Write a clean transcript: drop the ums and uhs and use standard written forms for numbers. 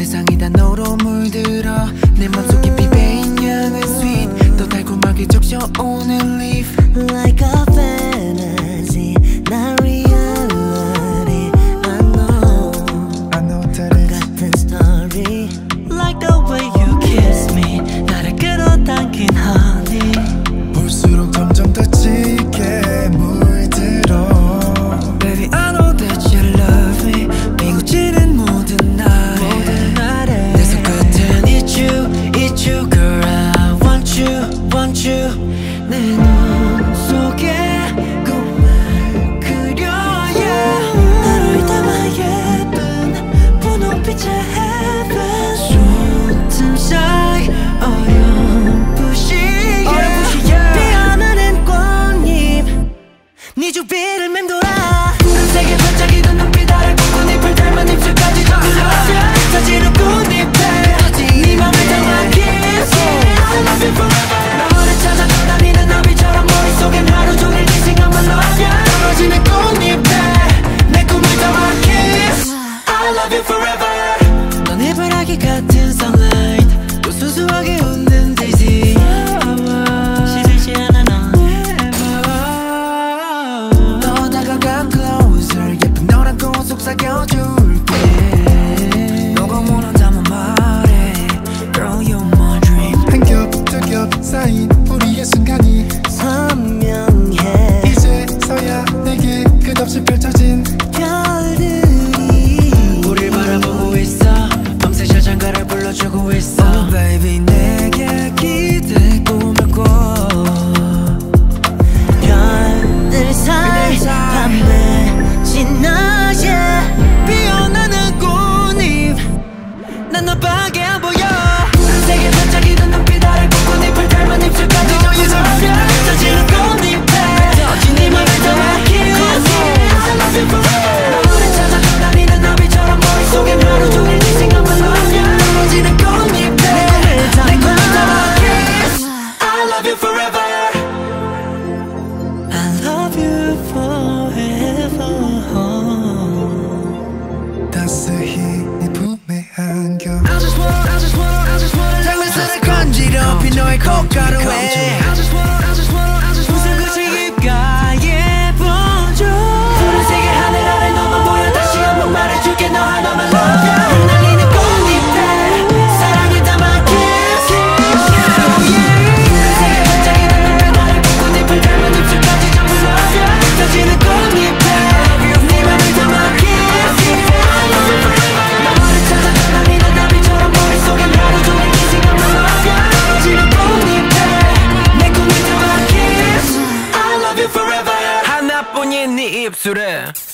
세상이 다 너로 물들어 내 맘속 깊이 배인 향은 sweet 더 달콤하게 적셔오는 leaf Like a fantasy not reality I know that it's 같은 story Like the way you kiss me 나를 끌어당긴 honey 볼수록 점점 더 짙게 물들어 Baby I know that you love me 미고지는 모든 날에 내 손끝엔 it's you girl I want you 내 눈 속에 꿈을 그려 yeah 나를 담아 예쁜 분홍빛의 heaven 숨 사이 어렴풋이 피어나는 꽃잎 네 주위를 맴돌아 세게 반짝이던 눈빛 아래 꽃잎을 닮은 입술까지 젖을러져 터지는 꽃잎에 네 맘을 담아 kiss I love you forever 너를 찾아 떠다니는 나비처럼 머릿속엔 하루 종일 네 생각만 나냐 떨어지는 꽃잎에 내 꿈을 담아 kiss I love you forever 넌 해바라기 같은 sunlight 또 순수하게 웃는 daisy 시들지 않아 넌 더 다가가 closer 예쁜 너란 꽃 속삭여줄게 너가 원한다면 말해 Girl you're my dream 한 겹 두 겹 쌓인 우리의 순간이 선명해 이제서야 내게 끝없이 펼쳐진 별들이 우릴 바라보고 있어 밤새 샤장가를 불러주고 있어 Oh baby 내게 기대 꿈을 꿔 별들 사이 밤에 지나 피어나는 꽃잎 난 너밖에 안 보여 세게 반짝이던 눈빛 아래 꽃잎을 닮은 입술까지 젖어버려 터지는 꽃잎에 터진 네 맘을 담아 kiss I love you forever 너를 찾아 떠다니는 나비처럼 머릿속엔 하루 종일 네 생각만 나냐 떨어지는 꽃잎에 내 꿈을 담아 kiss I love you forever I love you forever 따스히 네 품에 안겨 I just wanna 장미선을 건지럽힌 너의 콧가루에 무슨 끝이 입가에 번져 푸른색의 하늘 아래 너만 보여 다시 한번 말해줄게 너 하나만 love you 날리는 꽃잎에 사랑을 담아 kiss 푸른색의 반짝이던 눈빛 아래 꽃잎을 닮은 입술까지 전부 love you 터지는 꽃잎에 네 맘을 담아 kiss 너를 찾아 떠다니는 나비처럼 머릿속엔 하루 종일 네 생각만 나냐 떨어지는 꽃잎에 내 꿈을 담아 kiss I love you forever 하나뿐인 네 입술에